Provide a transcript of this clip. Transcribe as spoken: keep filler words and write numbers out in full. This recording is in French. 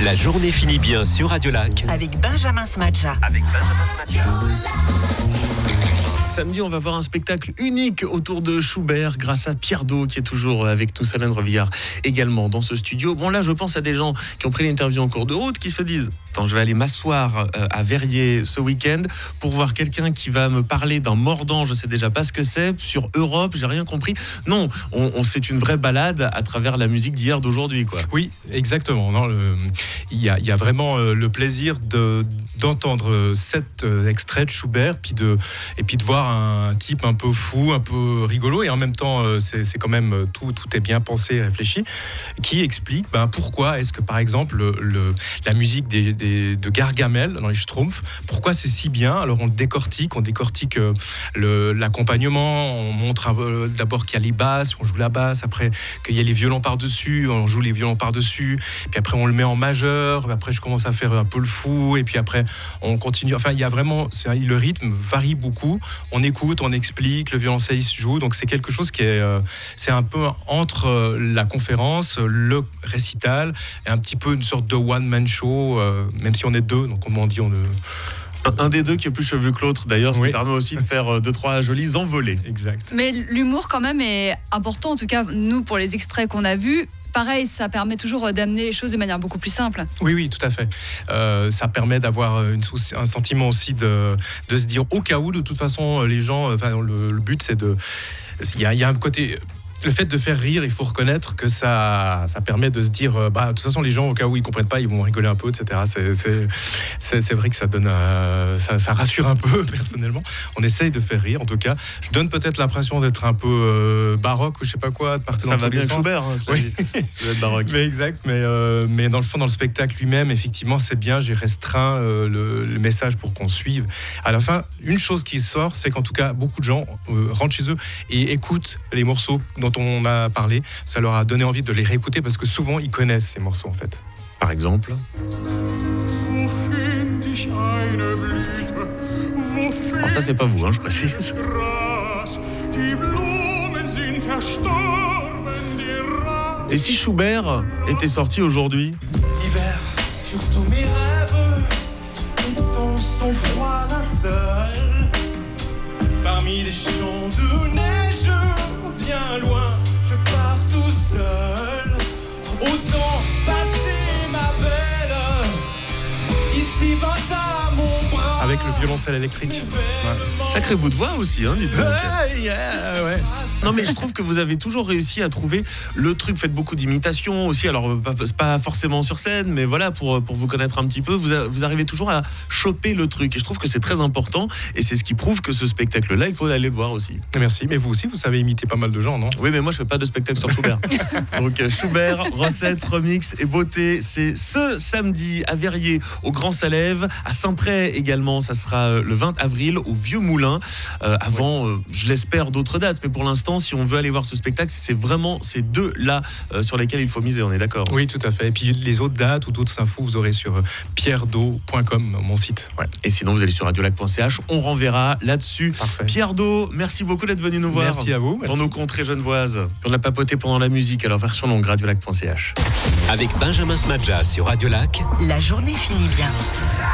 La journée finit bien sur Radio Lac. Avec Benjamin Smadja. Avec Benjamin Smadja. Samedi, on va voir un spectacle unique autour de Schubert grâce à Pierre Do qui est toujours avec nous, Solène Revillard également dans ce studio. Bon là, je pense à des gens qui ont pris l'interview en cours de route qui se disent « Attends, je vais aller m'asseoir à Verrier ce week-end pour voir quelqu'un qui va me parler d'un mordant, je sais déjà pas ce que c'est, sur Europe, j'ai rien compris. » Non, on, on, c'est une vraie balade à travers la musique d'hier, d'aujourd'hui, quoi. Oui, exactement. Non, le, il, y a, il y a vraiment le plaisir de, d'entendre cet extrait de Schubert puis de, et puis de voir un type un peu fou, un peu rigolo, et en même temps, c'est, c'est quand même tout, tout est bien pensé et réfléchi, qui explique ben, pourquoi est-ce que, par exemple, le, le, la musique des, des, de Gargamel dans les Schtroumpfs, pourquoi c'est si bien. Alors on le décortique, on décortique le, l'accompagnement, on montre un, d'abord qu'il y a les basses, on joue la basse, après qu'il y a les violons par-dessus, on joue les violons par-dessus, puis après on le met en majeur, après je commence à faire un peu le fou, et puis après on continue. Enfin, il y a vraiment, c'est, le rythme varie beaucoup. On écoute, on explique, le violoncelliste joue, donc c'est quelque chose qui est, euh, c'est un peu entre la conférence, le récital, et un petit peu une sorte de one-man show, euh, même si on est deux, donc comme on dit, on ne... Un, un des deux qui est plus chevelu que l'autre, d'ailleurs, ce oui. qui permet aussi de faire deux, trois jolies envolées. Exact. Mais l'humour, quand même, est important, en tout cas, nous, pour les extraits qu'on a vus. Pareil, ça permet toujours d'amener les choses de manière beaucoup plus simple. Oui, oui, tout à fait. Euh, ça permet d'avoir une, un sentiment aussi de, de se dire, au cas où, de toute façon, les gens... Enfin, le, le but, c'est de... Il y a, il y a un côté... Le fait de faire rire, il faut reconnaître que ça, ça permet de se dire, bah, de toute façon, les gens, au cas où ils ne comprennent pas, ils vont rigoler un peu, et cetera. C'est, c'est, c'est, c'est vrai que ça, donne un, ça, ça rassure un peu, personnellement. On essaye de faire rire, en tout cas. Je donne peut-être l'impression d'être un peu euh, baroque ou je ne sais pas quoi. De partir ça dans va tous les bien sens. Schubert, hein, ça, oui. Ça va être baroque. Mais exact, mais, euh, mais dans le fond, dans le spectacle lui-même, effectivement, c'est bien. J'ai restreint euh, le, le message pour qu'on suive. À la fin, une chose qui sort, c'est qu'en tout cas, beaucoup de gens euh, rentrent chez eux et écoutent les morceaux dont on a parlé. Ça leur a donné envie de les réécouter parce que souvent ils connaissent ces morceaux en fait. Par exemple, alors ça c'est pas vous, hein, je précise. Et si Schubert était sorti aujourd'hui? L'hiver sur tous mes rêves, et dans son froid linceul, parmi les champs de neige, bien loin. Je pars tout seul, autant passer ma belle, ici va à mon bras. Avec le violoncelle électrique. Ouais. Sacré bout de voix aussi, hein, dites donc. Ouais, yeah, ouais. Non mais je trouve que vous avez toujours réussi à trouver le truc, faites beaucoup d'imitations aussi, alors pas, pas forcément sur scène, mais voilà, pour, pour vous connaître un petit peu, vous, a, vous arrivez toujours à choper le truc, et je trouve que c'est très important, et c'est ce qui prouve que ce spectacle-là, il faut aller le voir aussi. Merci, mais vous aussi, vous savez imiter pas mal de gens, non? Oui, mais moi je fais pas de spectacle sur Schubert. Donc Schubert, recette, remix et beauté, c'est ce samedi à Verrier, au Grand Salève, à Saint-Pré également, ça sera le vingt avril, au Vieux Moulin, euh, avant, euh, je l'espère, d'autres dates, mais pour l'instant, si on veut aller voir ce spectacle, c'est vraiment ces deux-là euh, sur lesquels il faut miser, on est d'accord? Oui, tout à fait. Et puis les autres dates ou d'autres infos, vous aurez sur pierre do point com, mon site. Ouais. Et sinon, vous allez sur radio lac point c h, on renverra là-dessus. Parfait. Pierre Do, merci beaucoup d'être venu nous voir. Merci à vous. Merci. Dans nos contrées genevoises. On a papoté pendant la musique, alors version longue, radio lac point c h. Avec Benjamin Smadja sur Radio Lac. La journée finit bien.